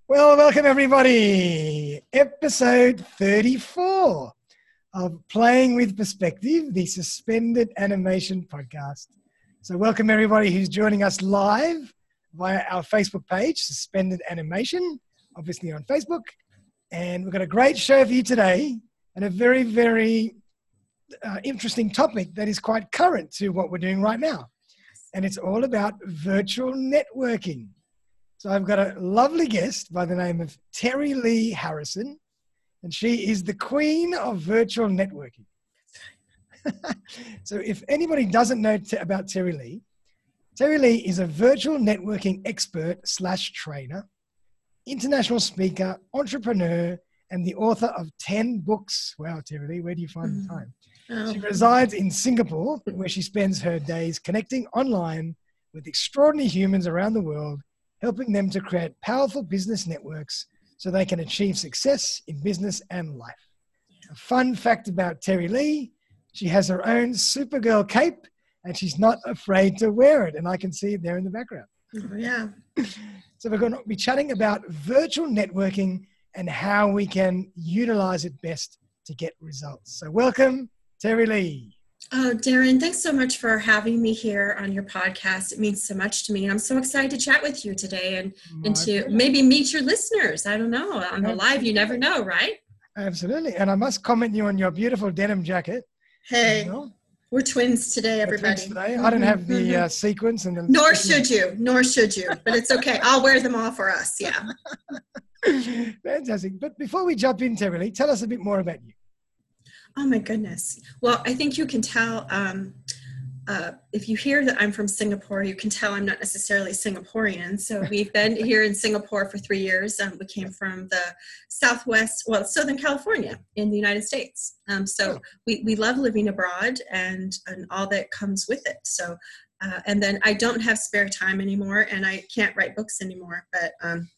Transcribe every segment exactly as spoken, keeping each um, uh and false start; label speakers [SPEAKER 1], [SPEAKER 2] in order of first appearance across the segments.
[SPEAKER 1] Well, welcome everybody. Episode thirty-four of Playing with Perspective, the Suspended Animation Podcast. So welcome everybody who's joining us live via our Facebook page, Suspended Animation, obviously on Facebook. And we've got a great show for you today and a very, very uh, interesting topic that is quite current to what we're doing right now. And it's all about virtual networking. So I've got a lovely guest by the name of Terry Lee Harrison, and she is the queen of virtual networking. So if anybody doesn't know t- about Terry Lee, Terry Lee is a virtual networking expert slash trainer, international speaker, entrepreneur, and the author of ten books. Wow, Terry Lee, where do you find the time? Oh. She resides in Singapore, where she spends her days connecting online with extraordinary humans around the world, helping them to create powerful business networks so they can achieve success in business and life. A fun fact about Terry Lee, she has her own Supergirl cape and she's not afraid to wear it. And I can see it there in the background.
[SPEAKER 2] Oh, yeah.
[SPEAKER 1] So we're going to be chatting about virtual networking and how we can utilize it best to get results. So welcome, Terry Lee.
[SPEAKER 2] Oh, Darren, thanks so much for having me here on your podcast. It means so much to me. And I'm so excited to chat with you today and, and to pleasure. Maybe meet your listeners. I don't know. On the live, you never know, right?
[SPEAKER 1] Absolutely. And I must comment you on your beautiful denim jacket.
[SPEAKER 2] Hey, you know? We're twins today, everybody.
[SPEAKER 1] Twins today. I don't have the uh, sequence. and the
[SPEAKER 2] Nor should you. Nor should you. But it's okay. I'll wear them all for us. Yeah.
[SPEAKER 1] Fantastic. But before we jump in, Terry Lee, tell us a bit more about you.
[SPEAKER 2] Oh my goodness. Well, I think you can tell, um, uh, if you hear that I'm from Singapore, you can tell I'm not necessarily Singaporean. So we've been here in Singapore for three years. Um, we came from the Southwest, well, Southern California in the United States. Um, so oh. we, we love living abroad and, and all that comes with it. So, uh, and then I don't have spare time anymore and I can't write books anymore, but, um,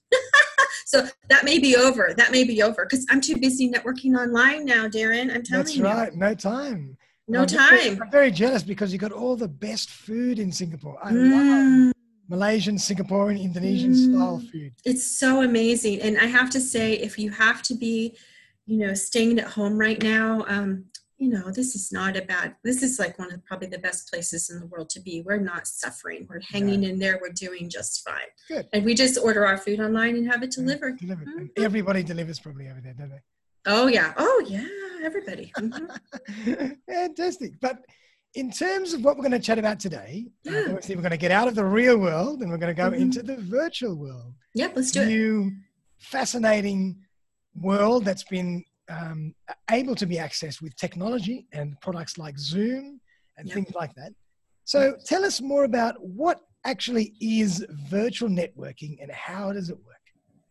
[SPEAKER 2] so that may be over. That may be over because I'm too busy networking online now, Darren. I'm telling
[SPEAKER 1] That's
[SPEAKER 2] you.
[SPEAKER 1] That's right. No time.
[SPEAKER 2] No
[SPEAKER 1] I'm
[SPEAKER 2] time.
[SPEAKER 1] Very, I'm very jealous because you got all the best food in Singapore. I
[SPEAKER 2] mm.
[SPEAKER 1] love Malaysian, Singaporean, Indonesian mm. style food.
[SPEAKER 2] It's so amazing. And I have to say, if you have to be, you know, staying at home right now, um, you know, this is not a bad, this is like one of probably the best places in the world to be. We're not suffering. We're hanging yeah. in there. We're doing just fine.
[SPEAKER 1] Good.
[SPEAKER 2] And we just order our food online and have it delivered.
[SPEAKER 1] Yeah, delivered. Mm-hmm. And everybody delivers probably over there, don't they?
[SPEAKER 2] Oh, yeah. Oh, yeah. Everybody. Mm-hmm.
[SPEAKER 1] Fantastic. But in terms of what we're going to chat about today,
[SPEAKER 2] yeah.
[SPEAKER 1] uh, obviously we're going to get out of the real world and we're going to go
[SPEAKER 2] mm-hmm.
[SPEAKER 1] into the virtual world.
[SPEAKER 2] Yep, let's do
[SPEAKER 1] New,
[SPEAKER 2] it.
[SPEAKER 1] fascinating world that's been Um, able to be accessed with technology and products like Zoom and
[SPEAKER 2] yep.
[SPEAKER 1] things like that. So tell us more about what actually is virtual networking and how does it work?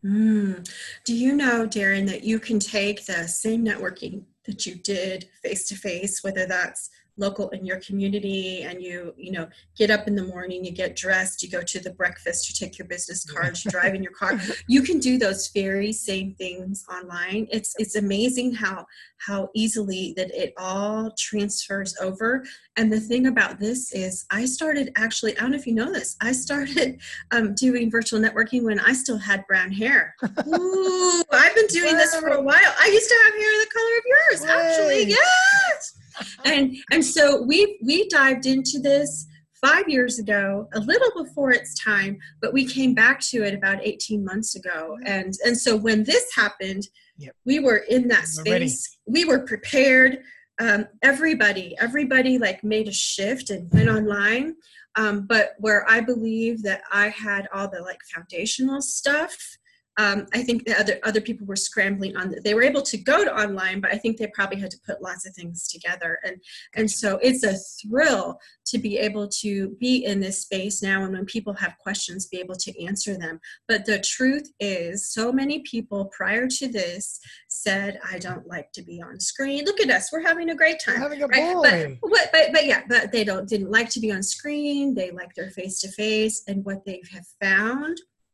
[SPEAKER 2] Mm. Do you know, Darren, that you can take the same networking that you did face-to-face, whether that's local in your community and you, you know, get up in the morning, you get dressed, you go to the breakfast, you take your business cards, you drive in your car. You can do those very same things online. It's it's amazing how how easily that it all transfers over. And the thing about this is I started actually, I don't know if you know this, I started um, doing virtual networking when I still had brown hair. Ooh, I've been doing this for a while. I used to have hair the color of yours, actually. Yes. And and so we we dived into this five years ago, a little before its time, but we came back to it about eighteen months ago. And and so when this happened, yep. we were in that space. We were prepared. Um, everybody, everybody like made a shift and went online. Um, but where I believe that I had all the like foundational stuff, Um, I think the other other people were scrambling on. The, they were able to go to online, but I think they probably had to put lots of things together. And and so it's a thrill to be able to be in this space now, and when people have questions, be able to answer them. But the truth is, so many people prior to this said, "I don't like to be on screen." Look at us; we're having a great time.
[SPEAKER 1] We're having a
[SPEAKER 2] right?
[SPEAKER 1] ball.
[SPEAKER 2] But, but but but yeah, but they don't didn't like to be on screen. They like their face to face, and what they have found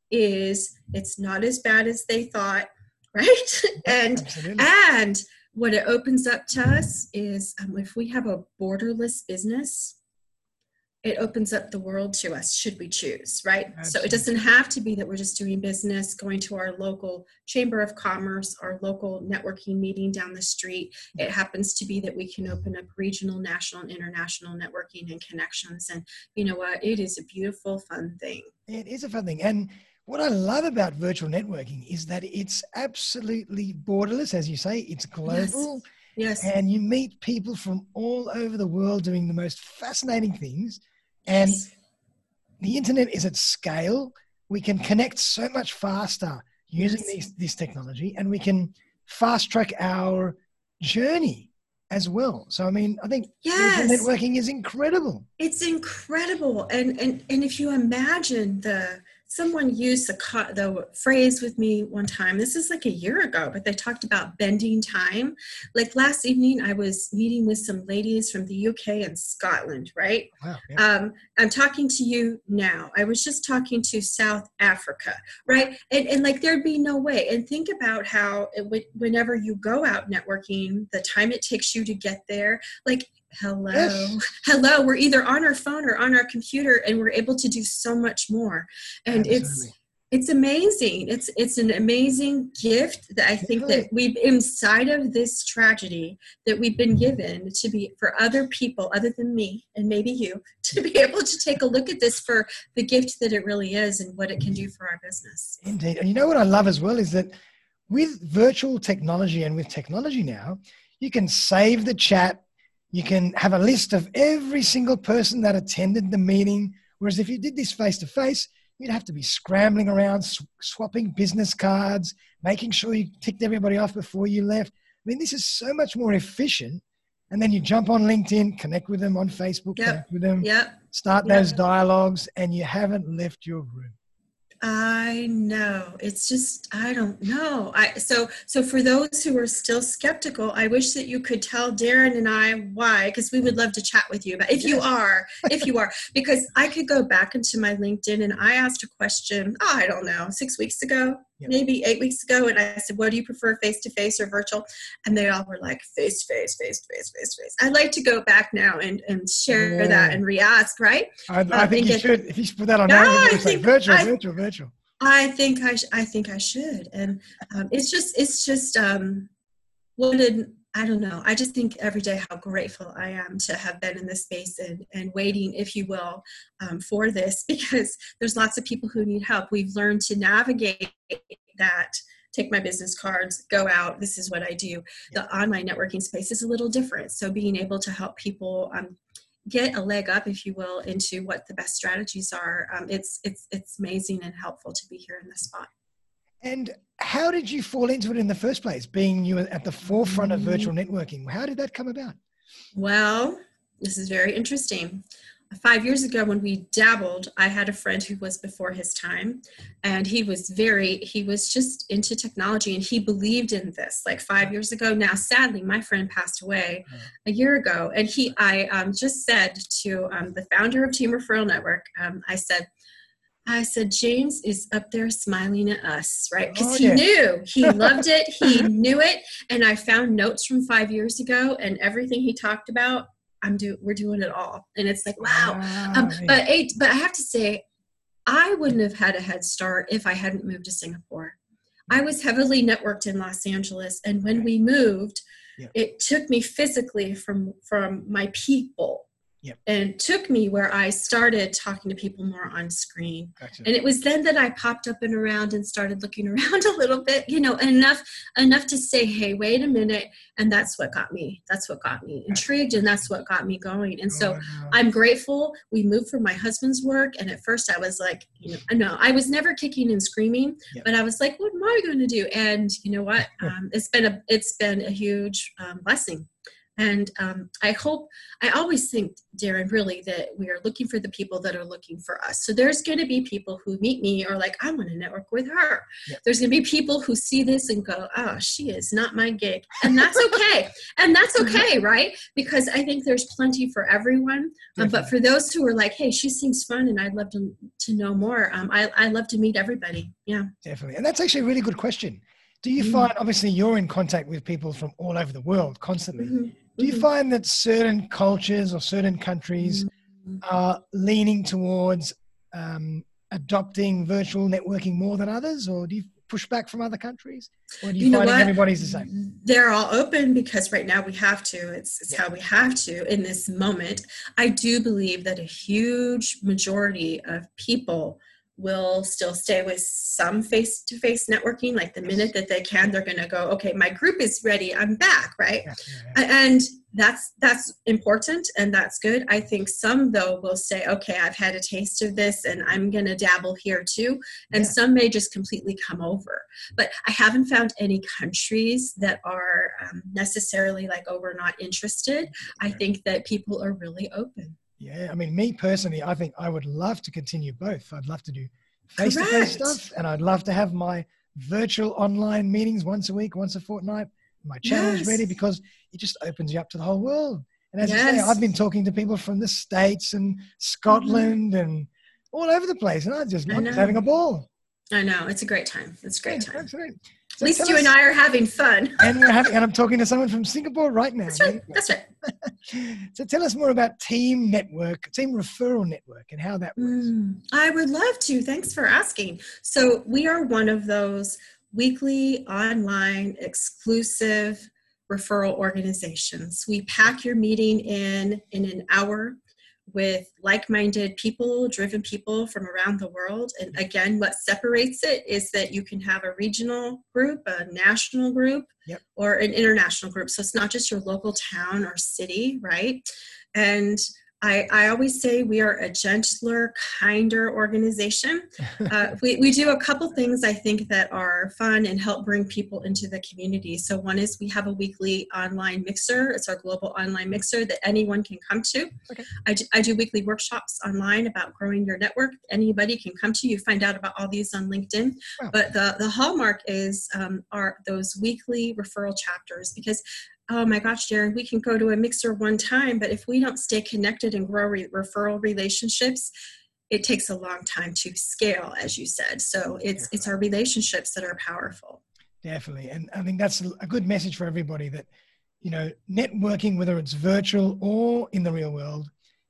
[SPEAKER 2] is it's not as bad as they thought, right? and
[SPEAKER 1] Absolutely.
[SPEAKER 2] and what it opens up to us is um, if we have a borderless business, it opens up the world to us should we choose, right?
[SPEAKER 1] Absolutely.
[SPEAKER 2] So it doesn't have to be that we're just doing business, going to our local chamber of commerce, our local networking meeting down the street. It happens to be that we can open up regional, national, and international networking and connections. And you know what? It is a beautiful, fun thing.
[SPEAKER 1] It is a fun thing. And what I love about virtual networking is that it's absolutely borderless, as you say. It's global.
[SPEAKER 2] Yes. Yes.
[SPEAKER 1] And you meet people from all over the world doing the most fascinating things. And
[SPEAKER 2] Yes.
[SPEAKER 1] the internet is at scale. We can connect so much faster using
[SPEAKER 2] Yes.
[SPEAKER 1] these, this technology, and we can fast track our journey as well. So, I mean, I think
[SPEAKER 2] Yes.
[SPEAKER 1] virtual networking is incredible.
[SPEAKER 2] It's incredible. And, and, and if you imagine the, someone used the, co- the phrase with me one time, this is like a year ago, but they talked about bending time. Like last evening, I was meeting with some ladies from the U K and Scotland, right?
[SPEAKER 1] Wow. Yeah.
[SPEAKER 2] Um, I'm talking to you now. I was just talking to South Africa, right? And, and like, there'd be no way. And think about how it would, whenever you go out networking, the time it takes you to get there, like, hello,
[SPEAKER 1] Yes.
[SPEAKER 2] hello, we're either on our phone or on our computer, and we're able to do so much more. And
[SPEAKER 1] Absolutely.
[SPEAKER 2] it's, it's amazing. It's, it's an amazing gift that I think
[SPEAKER 1] Definitely.
[SPEAKER 2] that we've, inside of this tragedy, that we've been given to be, for other people other than me and maybe you, to be able to take a look at this for the gift that it really is and what it can do for our business.
[SPEAKER 1] Indeed. And you know what I love as well is that with virtual technology and with technology now, you can save the chat. You can have a list of every single person that attended the meeting. Whereas if you did this face-to-face, you'd have to be scrambling around, sw- swapping business cards, making sure you ticked everybody off before you left. I mean, this is so much more efficient. And then you jump on LinkedIn, connect with them on Facebook,
[SPEAKER 2] Yep.
[SPEAKER 1] connect with them,
[SPEAKER 2] Yep.
[SPEAKER 1] start
[SPEAKER 2] Yep.
[SPEAKER 1] those dialogues, and you haven't left your room.
[SPEAKER 2] I know. It's just, I don't know. I so so for those who are still skeptical, I wish that you could tell Darren and I why, because we would love to chat with you. But if you
[SPEAKER 1] Yes.
[SPEAKER 2] are, if you are, because I could go back into my LinkedIn and I asked a question, oh, I don't know, six weeks ago,
[SPEAKER 1] Yep.
[SPEAKER 2] maybe eight weeks ago, and I said, what do you prefer, face to face or virtual? And they all were like, face to face, face to face, face to face. I'd like to go back now and and share
[SPEAKER 1] Yeah.
[SPEAKER 2] that and re-ask, right?
[SPEAKER 1] I, I
[SPEAKER 2] Um,
[SPEAKER 1] think
[SPEAKER 2] and
[SPEAKER 1] you
[SPEAKER 2] get-
[SPEAKER 1] should. If you should put that on
[SPEAKER 2] No,
[SPEAKER 1] now,
[SPEAKER 2] I
[SPEAKER 1] it's like
[SPEAKER 2] think
[SPEAKER 1] virtual,
[SPEAKER 2] I-
[SPEAKER 1] virtual, virtual.
[SPEAKER 2] I think I, sh- I think I should. And um, it's just, it's just, um, what did, I don't know. I just think every day how grateful I am to have been in this space and, and waiting, if you will, um, for this, because there's lots of people who need help. We've learned to navigate that, take my business cards, go out. This is what I do. The online networking space is a little different. So being able to help people, um, get a leg up, if you will, into what the best strategies are. Um, it's it's it's amazing and helpful to be here in this spot.
[SPEAKER 1] And how did you fall into it in the first place, being you at the forefront of virtual networking? How did that come about?
[SPEAKER 2] Well, this is very interesting. Five years ago when we dabbled, I had a friend who was before his time, and he was very, he was just into technology, and he believed in this like five years ago. Now, sadly, my friend passed away a year ago, and he, I um, just said to um, the founder of Team Referral Network, um, I said, I said, James is up there smiling at us, right? Because
[SPEAKER 1] Oh,
[SPEAKER 2] he
[SPEAKER 1] yeah.
[SPEAKER 2] knew, he loved it, he knew it. And I found notes from five years ago, and everything he talked about, I'm do, we're doing it all. And it's like, wow. Um,
[SPEAKER 1] Wow.
[SPEAKER 2] but, eight, but I have to say, I wouldn't have had a head start if I hadn't moved to Singapore. I was heavily networked in Los Angeles. And when we moved,
[SPEAKER 1] Yep.
[SPEAKER 2] it took me physically from, from my people.
[SPEAKER 1] Yep.
[SPEAKER 2] And took me where I started talking to people more on screen.
[SPEAKER 1] Gotcha.
[SPEAKER 2] And it was then that I popped up and around and started looking around a little bit, you know, enough enough to say, hey, wait a minute. And that's what got me, that's what got me intrigued, and that's what got me going. And so
[SPEAKER 1] Wow.
[SPEAKER 2] I'm grateful. We moved for my husband's work. And at first I was like, you know, no, I was never kicking and screaming,
[SPEAKER 1] Yep.
[SPEAKER 2] but I was like, what am I going to do? And you know what? Um, it's been a, it's been a huge um, blessing. And um, I hope, I always think, Darren, really, that we are looking for the people that are looking for us. So there's going to be people who meet me or like, I want to network with her.
[SPEAKER 1] Yep.
[SPEAKER 2] There's going to be people who see this and go, oh, she is not my gig. And that's okay. And that's okay, right? Because I think there's plenty for everyone. Um, but for those who are like, hey, she seems fun and I'd love to, to know more, um, I, I love to meet everybody. Yeah.
[SPEAKER 1] Definitely. And that's actually a really good question. Do you
[SPEAKER 2] Mm.
[SPEAKER 1] find, obviously you're in contact with people from all over the world constantly.
[SPEAKER 2] Mhm.
[SPEAKER 1] Do you
[SPEAKER 2] Mhm.
[SPEAKER 1] find that certain cultures or certain countries are leaning towards um, adopting virtual networking more than others, or do you push back from other countries, or do you,
[SPEAKER 2] you know
[SPEAKER 1] finding
[SPEAKER 2] what?
[SPEAKER 1] everybody's the same?
[SPEAKER 2] They're all open because right now we have to. It's, it's yeah. how we have to in this moment. I do believe that a huge majority of people will still stay with some face-to-face networking. Like the minute that they can, they're going to go, okay, my group is ready, I'm back, right? Yeah, yeah, yeah. And that's that's important and that's good. I think some, though, will say, okay, I've had a taste of this and I'm going to dabble here too. And yeah. some may just completely come over. But I haven't found any countries that are um, necessarily like, oh, we're not interested. I think that people are really open.
[SPEAKER 1] Yeah, I mean, me personally, I think I would love to continue both. I'd love to do face-to-face stuff, and I'd love to have my virtual online meetings once a week, once a fortnight. My channel is yes. ready because it just opens you up to the whole world. And as yes. you say, I've been talking to people from the States and Scotland mm-hmm. and all over the place, and I just love having a ball.
[SPEAKER 2] I know. It's a great time. It's a great yeah, time.
[SPEAKER 1] Absolutely.
[SPEAKER 2] So At least you us, and I are having fun.
[SPEAKER 1] and we're having, and I'm talking to someone from Singapore right now.
[SPEAKER 2] That's right. That's right.
[SPEAKER 1] So tell us more about Team Network, Team Referral Network, and how that works.
[SPEAKER 2] Mm, I would love to. Thanks for asking. So we are one of those weekly, online, exclusive referral organizations. We pack your meeting in in an hour with like-minded people, driven people from around the world. And again, what separates it is that you can have a regional group, a national group, yep. or an international group. So it's not just your local town or city, right? And I, I always say we are a gentler, kinder organization. Uh, we, we do a couple things I think that are fun and help bring people into the community. So one is we have a weekly online mixer. It's our global online mixer that anyone can come to. Okay. I, do, I do weekly workshops online about growing your network. Anybody can come to. You find out about all these on LinkedIn. Wow. But the, the hallmark is um, are those weekly referral chapters, because oh my gosh, Darren, we can go to a mixer one time, but if we don't stay connected and grow re- referral relationships, it takes a long time to scale, as you said. So it's Definitely. it's our relationships that are powerful.
[SPEAKER 1] Definitely. And I think that's a good message for everybody that, you know, networking, whether it's virtual or in the real world,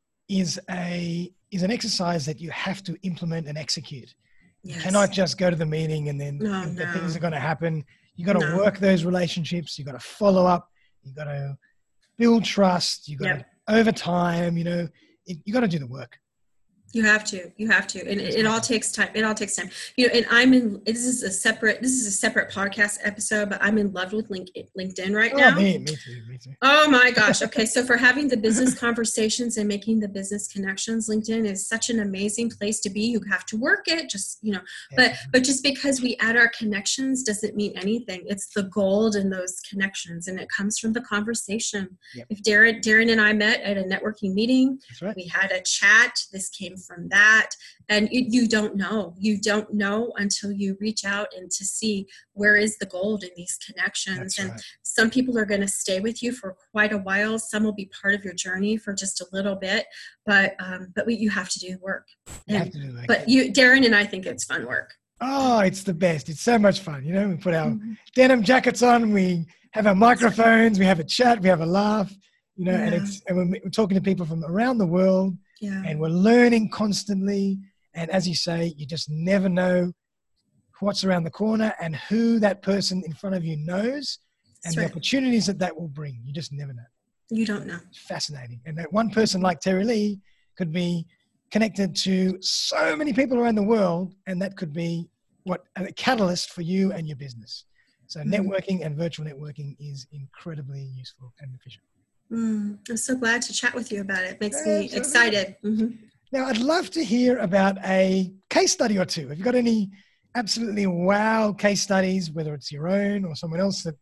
[SPEAKER 1] is a is an exercise that you have to implement and execute. Yes. You cannot just go to the meeting and then
[SPEAKER 2] no,
[SPEAKER 1] the
[SPEAKER 2] no.
[SPEAKER 1] things are going to happen. You got to
[SPEAKER 2] No.
[SPEAKER 1] work those relationships. You got to follow up. You got to build trust. You got
[SPEAKER 2] Yep.
[SPEAKER 1] to over time. You know, it, you got to do the work.
[SPEAKER 2] You have to, you have to, and it, it all takes time. It all takes time. You know, and I'm in, this is a separate, this is a separate podcast episode, but I'm in love with link, LinkedIn right
[SPEAKER 1] Oh,
[SPEAKER 2] now.
[SPEAKER 1] me, me too, me too.
[SPEAKER 2] Oh my gosh. Okay. So for having the business conversations and making the business connections, LinkedIn is such an amazing place to be. You have to work it, just, you know, but,
[SPEAKER 1] Yeah.
[SPEAKER 2] but just because we add our connections doesn't mean anything. It's the gold in those connections, and it comes from the conversation.
[SPEAKER 1] Yep.
[SPEAKER 2] If Darren, Darren and I met at a networking meeting,
[SPEAKER 1] That's right.
[SPEAKER 2] we had a chat, this came from that. And you, you don't know. You don't know until you reach out and to see where is the gold in these connections.
[SPEAKER 1] That's
[SPEAKER 2] and
[SPEAKER 1] right.
[SPEAKER 2] some people are going to stay with you for quite a while. Some will be part of your journey for just a little bit. But um, but we, you have to do work.
[SPEAKER 1] You
[SPEAKER 2] And-
[SPEAKER 1] have to do that.
[SPEAKER 2] but you, Darren and I think it's fun work.
[SPEAKER 1] Oh, it's the best. It's so much fun. You know, we put our
[SPEAKER 2] Mhm.
[SPEAKER 1] denim jackets on, we have our microphones, we have a chat, we have a laugh, you know, and
[SPEAKER 2] Yeah.
[SPEAKER 1] it's, and we're, we're talking to people from around the world,
[SPEAKER 2] Yeah.
[SPEAKER 1] and we're learning constantly. And as you say, you just never know what's around the corner and who that person in front of you knows and
[SPEAKER 2] That's
[SPEAKER 1] the
[SPEAKER 2] right.
[SPEAKER 1] opportunities that that will bring. You just never know.
[SPEAKER 2] You don't know.
[SPEAKER 1] It's fascinating. And that one person like Terry Lee could be connected to so many people around the world, and that could be what a catalyst for you and your business. So
[SPEAKER 2] Mhm.
[SPEAKER 1] networking and virtual networking is incredibly useful and efficient.
[SPEAKER 2] Mm, I'm so glad to chat with you about it. Makes
[SPEAKER 1] Yeah,
[SPEAKER 2] me
[SPEAKER 1] absolutely.
[SPEAKER 2] excited. Mhm.
[SPEAKER 1] Now, I'd love to hear about a case study or two. Have you got any absolutely wow case studies, whether it's your own or someone else that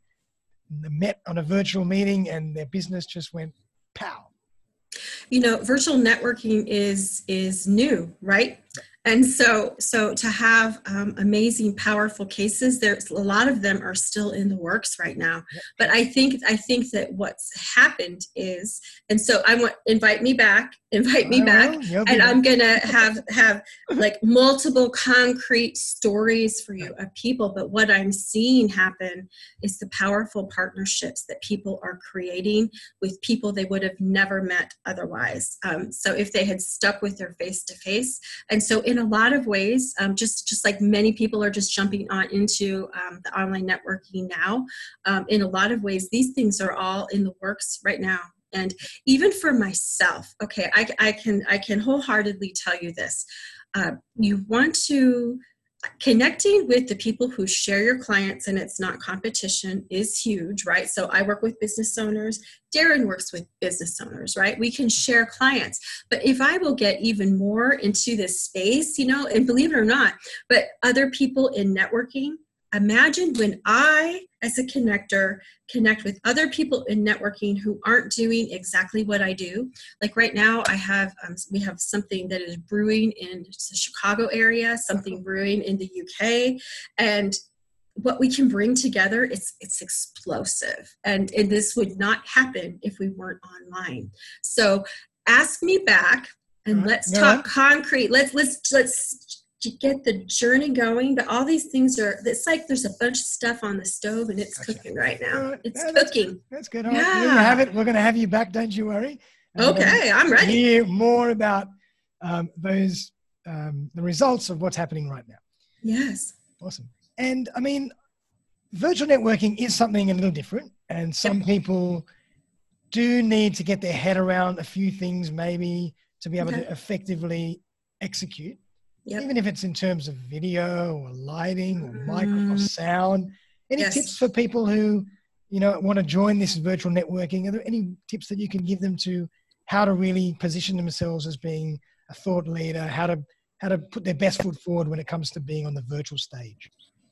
[SPEAKER 1] met on a virtual meeting and their business just went pow?
[SPEAKER 2] You know, virtual networking is is new, right? And so, so to have um, amazing, powerful cases, there's a lot of them are still in the works right now.
[SPEAKER 1] Yep.
[SPEAKER 2] But I think I think that what's happened is, and so I want invite me back invite me
[SPEAKER 1] I
[SPEAKER 2] back,
[SPEAKER 1] will. You'll be
[SPEAKER 2] and
[SPEAKER 1] back.
[SPEAKER 2] I'm gonna have have like multiple concrete stories for you of people. But what I'm seeing happen is the powerful partnerships that people are creating with people they would have never met otherwise. Um, so if they had stuck with their face to face, and so in a lot of ways, um, just just like many people are just jumping on into um, the online networking now. Um, in a lot of ways, these things are all in the works right now. And even for myself, okay, I, I can I can wholeheartedly tell you this. Uh, you want to, connecting with the people who share your clients and it's not competition is huge, right? So I work with business owners. Darren works with business owners, right? We can share clients. But if I will get even more into this space, you know, and believe it or not, but other people in networking, imagine when I, as a connector, connect with other people in networking who aren't doing exactly what I do. Like right now, I have um, we have something that is brewing in the Chicago area, something brewing in the U K, and what we can bring together, it's it's explosive. And, and this would not happen if we weren't online. So ask me back, and
[SPEAKER 1] Right.
[SPEAKER 2] let's
[SPEAKER 1] Go
[SPEAKER 2] talk
[SPEAKER 1] on.
[SPEAKER 2] concrete. Let's let's let's. To get the journey going, but all these things are, it's like there's a bunch of stuff on the stove and it's
[SPEAKER 1] Gotcha.
[SPEAKER 2] cooking right now.
[SPEAKER 1] All right.
[SPEAKER 2] It's
[SPEAKER 1] No, that's
[SPEAKER 2] cooking.
[SPEAKER 1] good. That's good. All right. There you have
[SPEAKER 2] Yeah.
[SPEAKER 1] it. We're going to have you back. Don't you worry. And we're
[SPEAKER 2] Okay,
[SPEAKER 1] gonna
[SPEAKER 2] I'm ready.
[SPEAKER 1] Hear more about um, those, um, the results of what's happening right now.
[SPEAKER 2] Yes.
[SPEAKER 1] Awesome. And I mean, virtual networking is something a little different. And some
[SPEAKER 2] Yep.
[SPEAKER 1] people do need to get their head around a few things maybe to be able
[SPEAKER 2] Okay.
[SPEAKER 1] to effectively execute.
[SPEAKER 2] Yep.
[SPEAKER 1] Even if it's in terms of video or lighting or mic or
[SPEAKER 2] Mm,
[SPEAKER 1] sound. Any
[SPEAKER 2] yes.
[SPEAKER 1] tips for people who, you know, want to join this virtual networking? Are there any tips that you can give them to how to really position themselves as being a thought leader, how to how to put their best foot forward when it comes to being on the virtual stage?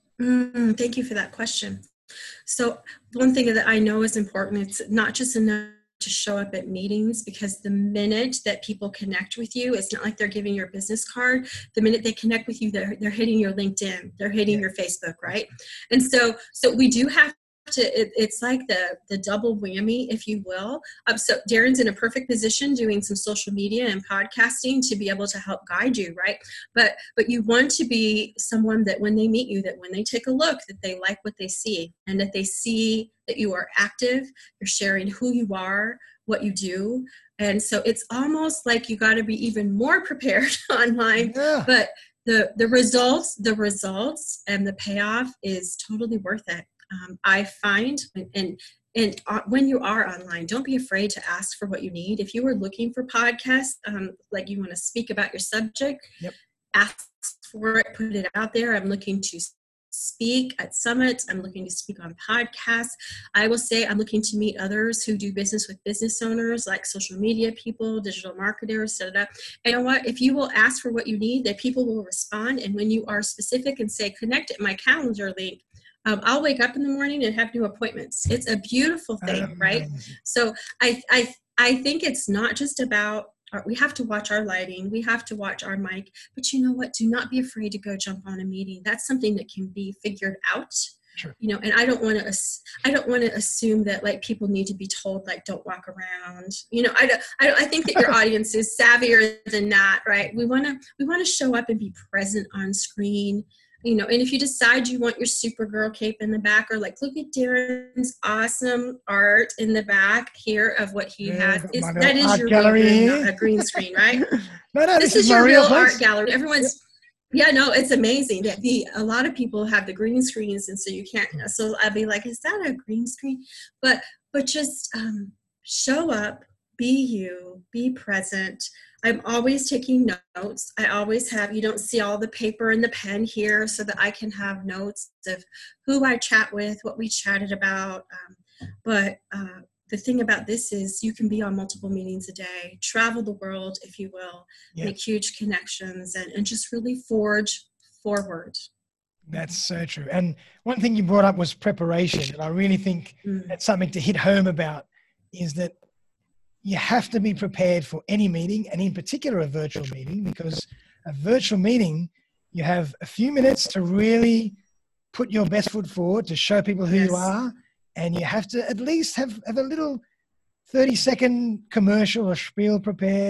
[SPEAKER 2] Mm, thank you for that question. So one thing that I know is important, it's not just enough to show up at meetings, because the minute that people connect with you, it's not like they're giving your business card. The minute they connect with you, they're, they're hitting your LinkedIn, they're hitting
[SPEAKER 1] Yeah.
[SPEAKER 2] your Facebook, right? And so, so we do have to, it, it's like the, the double whammy, if you will. Um, so Darren's in a perfect position doing some social media and podcasting to be able to help guide you, right? But, but you want to be someone that when they meet you, that when they take a look, that they like what they see, and that they see that you are active, you're sharing who you are, what you do. And so it's almost like you got to be even more prepared online,
[SPEAKER 1] Yeah.
[SPEAKER 2] but the, the results, the results and the payoff is totally worth it. Um, I find, and and uh, when you are online, don't be afraid to ask for what you need. If you are looking for podcasts, um, like you want to speak about your subject,
[SPEAKER 1] Yep.
[SPEAKER 2] ask for it, put it out there. I'm looking to speak at summits. I'm looking to speak on podcasts. I will say I'm looking to meet others who do business with business owners, like social media people, digital marketers, da, da, da. And you know what? If you will ask for what you need, that people will respond. And when you are specific and say, connect at my calendar link, Um, I'll wake up in the morning and have new appointments. It's a beautiful thing,
[SPEAKER 1] Um,
[SPEAKER 2] right? So I, I, I think it's not just about, our, we have to watch our lighting, we have to watch our mic, but you know what? Do not be afraid to go jump on a meeting. That's something that can be figured out.
[SPEAKER 1] Sure.
[SPEAKER 2] You know, and I don't want to, I don't want to assume that like people need to be told like don't walk around. You know, I don't, I, don't, I think that your audience is savvier than that, right? We want to, we want to show up and be present on screen. You know, and if you decide you want your Supergirl cape in the back, or like, look at Darren's awesome art in the back here of what he
[SPEAKER 1] Yeah,
[SPEAKER 2] has.
[SPEAKER 1] got
[SPEAKER 2] It's,
[SPEAKER 1] my
[SPEAKER 2] that
[SPEAKER 1] little
[SPEAKER 2] is
[SPEAKER 1] art
[SPEAKER 2] your
[SPEAKER 1] gallery
[SPEAKER 2] real
[SPEAKER 1] here.
[SPEAKER 2] room, not a green screen, right?
[SPEAKER 1] no, no,
[SPEAKER 2] This,
[SPEAKER 1] this,
[SPEAKER 2] is
[SPEAKER 1] my
[SPEAKER 2] your
[SPEAKER 1] real
[SPEAKER 2] real
[SPEAKER 1] place.
[SPEAKER 2] art gallery. Everyone's, yeah, no, it's amazing that the a lot of people have the green screens, and so you can't. So I'd be like, is that a green screen? But but just um, show up, be you, be present. I'm always taking notes. I always have, you don't see all the paper and the pen here, so that I can have notes of who I chat with, what we chatted about. Um, but uh, the thing about this is you can be on multiple meetings a day, travel the world, if you will,
[SPEAKER 1] Yeah.
[SPEAKER 2] make huge connections, and, and just really forge forward.
[SPEAKER 1] That's so true. And one thing you brought up was preparation. And I really think
[SPEAKER 2] Mm.
[SPEAKER 1] that's something to hit home about, is that you have to be prepared for any meeting, and in particular a virtual meeting, because a virtual meeting, you have a few minutes to really put your best foot forward, to show people who
[SPEAKER 2] Yes.
[SPEAKER 1] you are. And you have to at least have, have a little thirty second commercial or spiel prepared.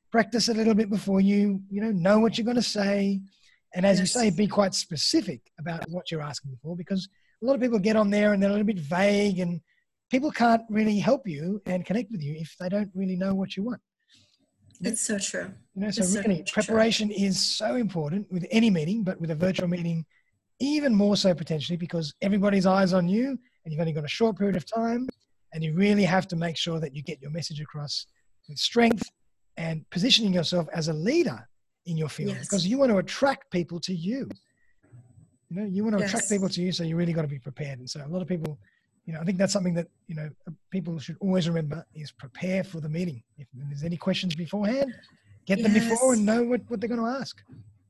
[SPEAKER 1] practice a little bit before you, you know, know what you're going to say. And as yes. you say, be quite specific about what you're asking for, because a lot of people get on there and they're a little bit vague, and people can't really help you and connect with you if they don't really know what you want. You know?
[SPEAKER 2] It's so true.
[SPEAKER 1] You know, so
[SPEAKER 2] it's
[SPEAKER 1] really
[SPEAKER 2] so
[SPEAKER 1] preparation
[SPEAKER 2] true.
[SPEAKER 1] is so important with any meeting, but with a virtual meeting, even more so potentially, because everybody's eyes on you and you've only got a short period of time, and you really have to make sure that you get your message across with strength and positioning yourself as a leader in your field,
[SPEAKER 2] yes.
[SPEAKER 1] because you want to attract people to you. You know, you want to
[SPEAKER 2] yes.
[SPEAKER 1] attract people to you, so you really got to be prepared. And so a lot of people, you know, I think that's something that, you know, people should always remember is prepare for the meeting. If there's any questions beforehand, get them
[SPEAKER 2] yes.
[SPEAKER 1] before and know what, what they're going to ask.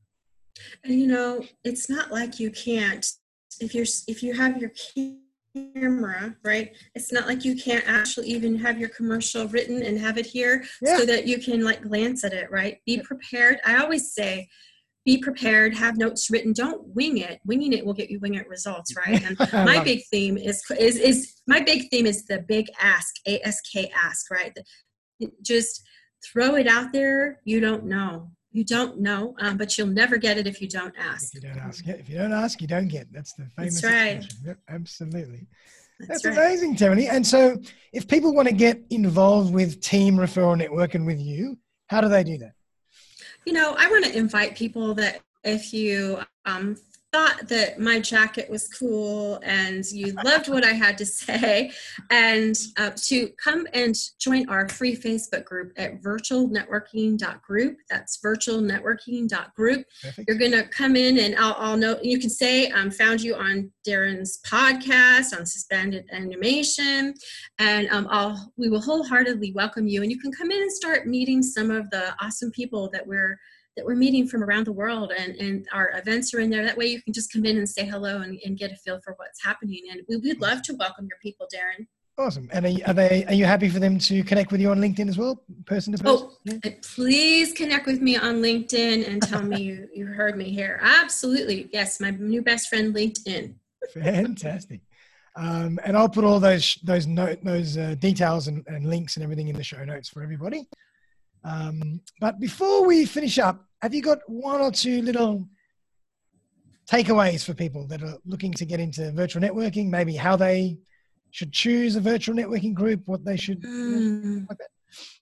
[SPEAKER 2] And, you know, it's not like you can't, if you're, if you have your camera, right? It's not like you can't actually even have your commercial written and have it here yeah. so that you can like glance at it, right? Be prepared. I always say, be prepared, have notes written, don't wing it. Winging it will get you wing it results, right? And my big theme is, is, is my big theme is the big ask, A S K ask, right? Just throw it out there. You don't know. You don't know, um, but you'll never get it if you don't ask.
[SPEAKER 1] If you don't ask, yeah. If you don't ask, you don't get. That's the famous
[SPEAKER 2] That's right.
[SPEAKER 1] expression. Yep, absolutely.
[SPEAKER 2] That's,
[SPEAKER 1] That's
[SPEAKER 2] right.
[SPEAKER 1] amazing, Tiffany. And so if people want to get involved with Team Referral Network and with you, how do they do that?
[SPEAKER 2] You know, I want to invite people that if you um, thought that my jacket was cool and you loved what I had to say, and uh, to come and join our free Facebook group at virtual networking dot group. That's virtual networking dot group. Perfect. You're going to come in and I'll, I'll know, you can say, I um, found you on Darren's podcast on suspended animation, and um, I'll, we will wholeheartedly welcome you, and you can come in and start meeting some of the awesome people that we're that we're meeting from around the world, and, and our events are in there. That way you can just come in and say hello and, and get a feel for what's happening. And we, we'd love to welcome your people, Darren.
[SPEAKER 1] Awesome. And are, you, are they, are you happy for them to connect with you on LinkedIn as well? Person to person?
[SPEAKER 2] Oh, yeah. Please connect with me on LinkedIn and tell me you, you heard me here. Absolutely. Yes. My new best friend, LinkedIn.
[SPEAKER 1] Fantastic. Um, and I'll put all those, those note, those uh, details and, and links and everything in the show notes for everybody. Um, but before we finish up, have you got one or two little takeaways for people that are looking to get into virtual networking, maybe how they should choose a virtual networking group, what they should, mm. you know, like that?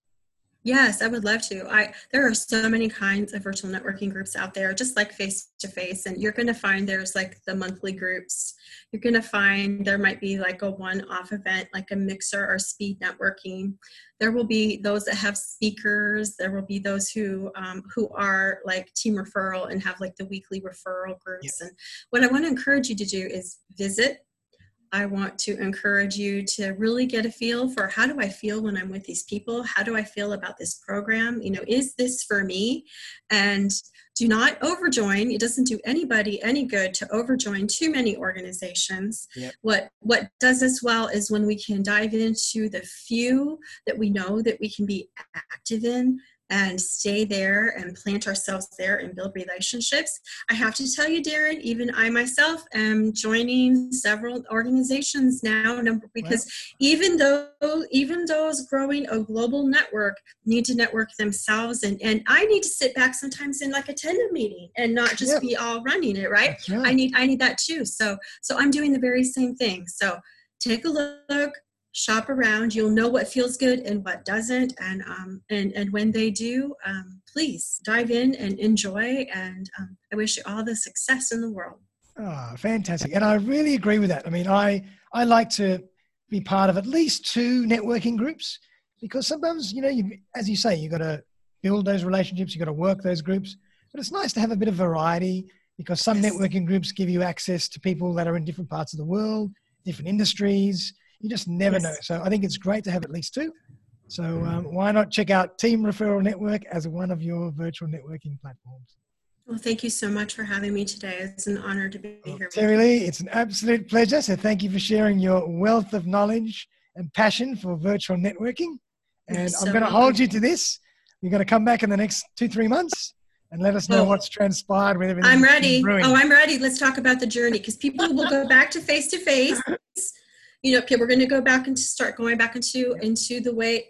[SPEAKER 2] Yes, I would love to. I there are so many kinds of virtual networking groups out there, just like face-to-face, and you're going to find there's like the monthly groups. You're going to find there might be like a one-off event, like a mixer or speed networking. There will be those that have speakers. There will be those who um, who are like team referral and have like the weekly referral groups. Yep. And what I want to encourage you to do is visit. I want to encourage you to really get a feel for, how do I feel when I'm with these people? How do I feel about this program? You know, is this for me? And do not overjoin. It doesn't do anybody any good to overjoin too many organizations. Yep. What what does us well is when we can dive into the few that we know that we can be active in, and stay there and plant ourselves there and build relationships. I have to tell you, Darren, even I myself am joining several organizations now, because wow. even though even those growing a global network need to network themselves, and, and I need to sit back sometimes and like attend a meeting and not just yep. be all running it, right? right? I need I need that too. So so I'm doing the very same thing. So take a look. Shop around. You'll know what feels good and what doesn't. And um, and, and when they do, um, please dive in and enjoy. And um, I wish you all the success in the world.
[SPEAKER 1] Oh, fantastic. And I really agree with that. I mean, I, I like to be part of at least two networking groups, because sometimes, you know, you, as you say, you got to build those relationships. You got to work those groups. But it's nice to have a bit of variety, because some yes. networking groups give you access to people that are in different parts of the world, different industries. You just never yes. know. So I think it's great to have at least two. So um, why not check out Team Referral Network as one of your virtual networking platforms?
[SPEAKER 2] Well, thank you so much for having me today. It's an honor to be well, here.
[SPEAKER 1] Terry Lee, it's an absolute pleasure. So thank you for sharing your wealth of knowledge and passion for virtual networking. And so I'm going to hold you to this. You're going to come back in the next two, three months and let us know oh, what's transpired with everything.
[SPEAKER 2] I'm ready. Oh, I'm ready. Let's talk about the journey, because people will go back to face-to-face. You know, okay, we're going to go back and start going back into into the way, the,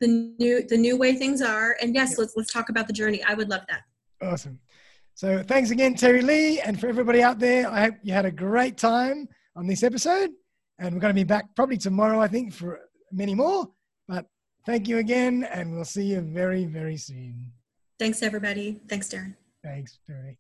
[SPEAKER 2] the new the new way things are. And yes,
[SPEAKER 1] Yep.
[SPEAKER 2] let's let's talk about the journey. I would love that.
[SPEAKER 1] Awesome. So thanks again, Terry Lee. And for everybody out there, I hope you had a great time on this episode. And we're going to be back probably tomorrow, I think, for many more. But thank you again, and we'll see you very, very soon.
[SPEAKER 2] Thanks, everybody. Thanks, Darren.
[SPEAKER 1] Thanks, Terry.